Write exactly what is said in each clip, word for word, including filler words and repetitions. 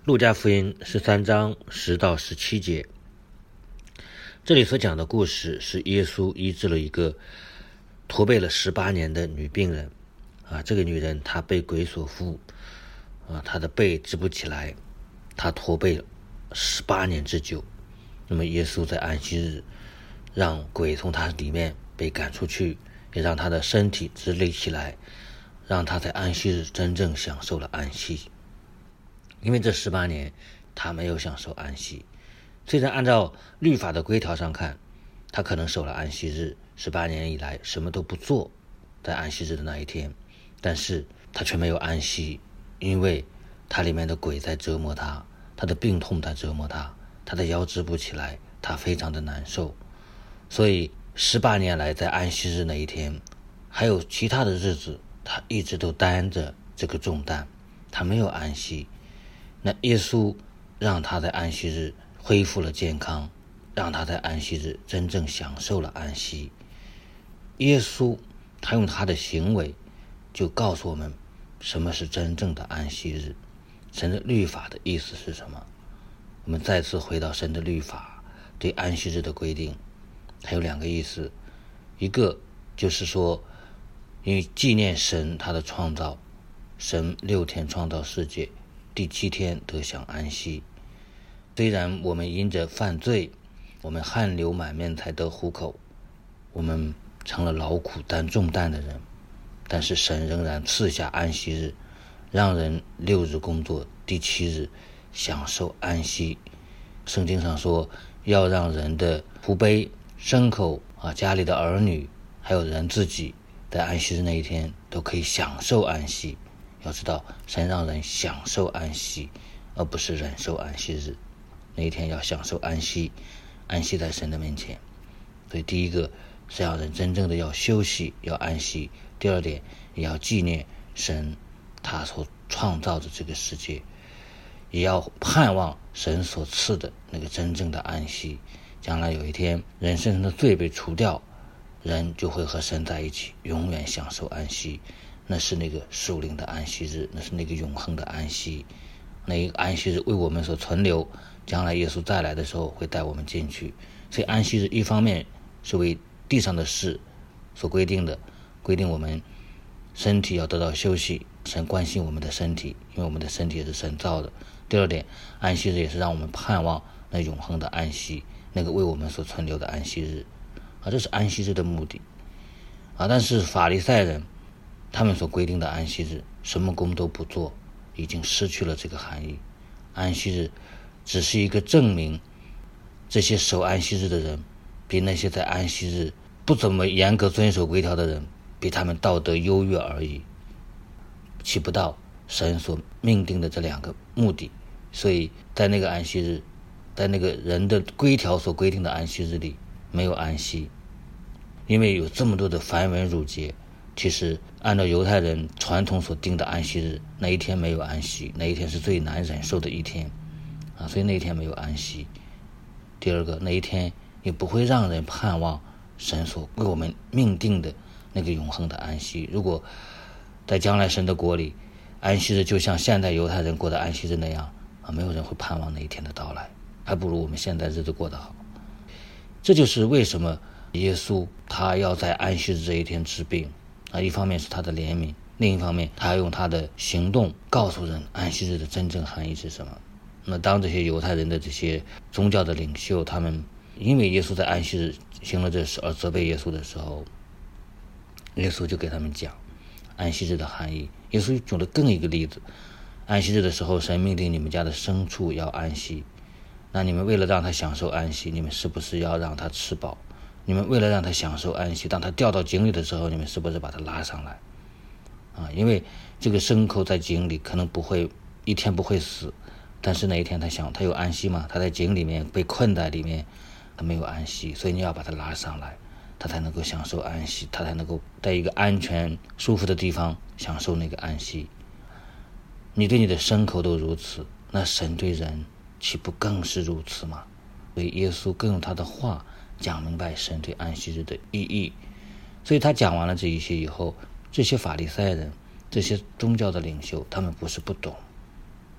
路加福音十三章十到十七节，这里所讲的故事是耶稣医治了一个驼背了十八年的女病人啊，这个女人她被鬼所附啊，她的背直不起来，她驼背了十八年之久。那么耶稣在安息日让鬼从她里面被赶出去，也让她的身体直立起来，让她在安息日真正享受了安息。因为这十八年他没有享受安息，虽然按照律法的规条上看，他可能守了安息日，十八年以来什么都不做，在安息日的那一天，但是他却没有安息，因为他里面的鬼在折磨他，他的病痛在折磨他，他的腰直不起来，他非常的难受。所以十八年来在安息日那一天还有其他的日子，他一直都担着这个重担，他没有安息。那耶稣让他在安息日恢复了健康，让他在安息日真正享受了安息。耶稣他用他的行为就告诉我们什么是真正的安息日，神的律法的意思是什么。我们再次回到神的律法对安息日的规定，它有两个意思，一个就是说因为纪念神他的创造，神六天创造世界，第七天得享安息。虽然我们因着犯罪，我们汗流满面才得糊口，我们成了劳苦担重担的人，但是神仍然赐下安息日，让人六日工作，第七日享受安息。圣经上说要让人的仆婢、牲口啊、家里的儿女还有人自己在安息日那一天都可以享受安息。要知道神让人享受安息，而不是忍受安息日。那一天要享受安息，安息在神的面前。所以第一个是要人真正的要休息，要安息。第二点也要纪念神他所创造的这个世界，也要盼望神所赐的那个真正的安息。将来有一天人身上的罪被除掉，人就会和神在一起，永远享受安息。那是那个属灵的安息日，那是那个永恒的安息。那一个安息日为我们所存留，将来耶稣再来的时候会带我们进去。所以安息日一方面是为地上的事所规定的，规定我们身体要得到休息，神关心我们的身体，因为我们的身体也是神造的。第二点，安息日也是让我们盼望那永恒的安息，那个为我们所存留的安息日啊，这是安息日的目的啊。但是法利赛人他们所规定的安息日，什么工都不做，已经失去了这个含义。安息日只是一个证明，这些守安息日的人比那些在安息日不怎么严格遵守规条的人比他们道德优越而已，起不到神所命定的这两个目的。所以在那个安息日，在那个人的规条所规定的安息日里没有安息，因为有这么多的繁文缛节。其实按照犹太人传统所定的安息日，那一天没有安息，那一天是最难忍受的一天啊，所以那一天没有安息。第二个，那一天也不会让人盼望神所为我们命定的那个永恒的安息。如果在将来神的国里，安息日就像现代犹太人过的安息日那样啊，没有人会盼望那一天的到来，还不如我们现在日子过得好。这就是为什么耶稣他要在安息日这一天治病啊，一方面是他的怜悯，另一方面他要用他的行动告诉人安息日的真正含义是什么。那当这些犹太人的这些宗教的领袖，他们因为耶稣在安息日行了这事而责备耶稣的时候，耶稣就给他们讲安息日的含义。耶稣举了更一个例子，安息日的时候，神命令你们家的牲畜要安息，那你们为了让他享受安息，你们是不是要让他吃饱？你们为了让他享受安息，当他掉到井里的时候，你们是不是把他拉上来啊？因为这个牲口在井里可能不会一天不会死，但是那一天他想他有安息吗？他在井里面被困在里面，他没有安息，所以你要把他拉上来，他才能够享受安息，他才能够在一个安全舒服的地方享受那个安息。你对你的牲口都如此，那神对人岂不更是如此吗？所以耶稣更用他的话讲明白神对安息日的意义。所以他讲完了这一些以后，这些法利赛人，这些宗教的领袖，他们不是不懂，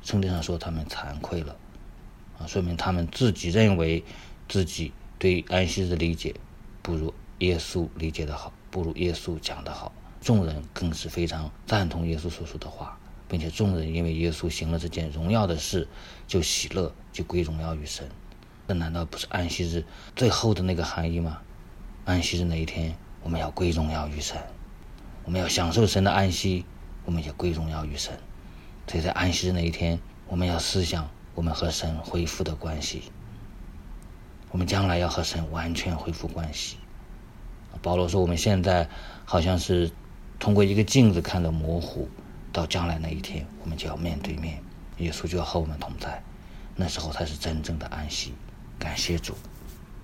圣经上说他们惭愧了啊，说明他们自己认为自己对安息日的理解不如耶稣理解的好，不如耶稣讲的好。众人更是非常赞同耶稣所说的话，并且众人因为耶稣行了这件荣耀的事，就喜乐，就归荣耀于神。这难道不是安息日最后的那个含义吗？安息日那一天，我们要归荣耀于神，我们要享受神的安息，我们也归荣耀于神。所以在安息日那一天，我们要思想我们和神恢复的关系，我们将来要和神完全恢复关系。保罗说我们现在好像是通过一个镜子看得模糊，到将来那一天我们就要面对面，耶稣就要和我们同在，那时候才是真正的安息。感谢主。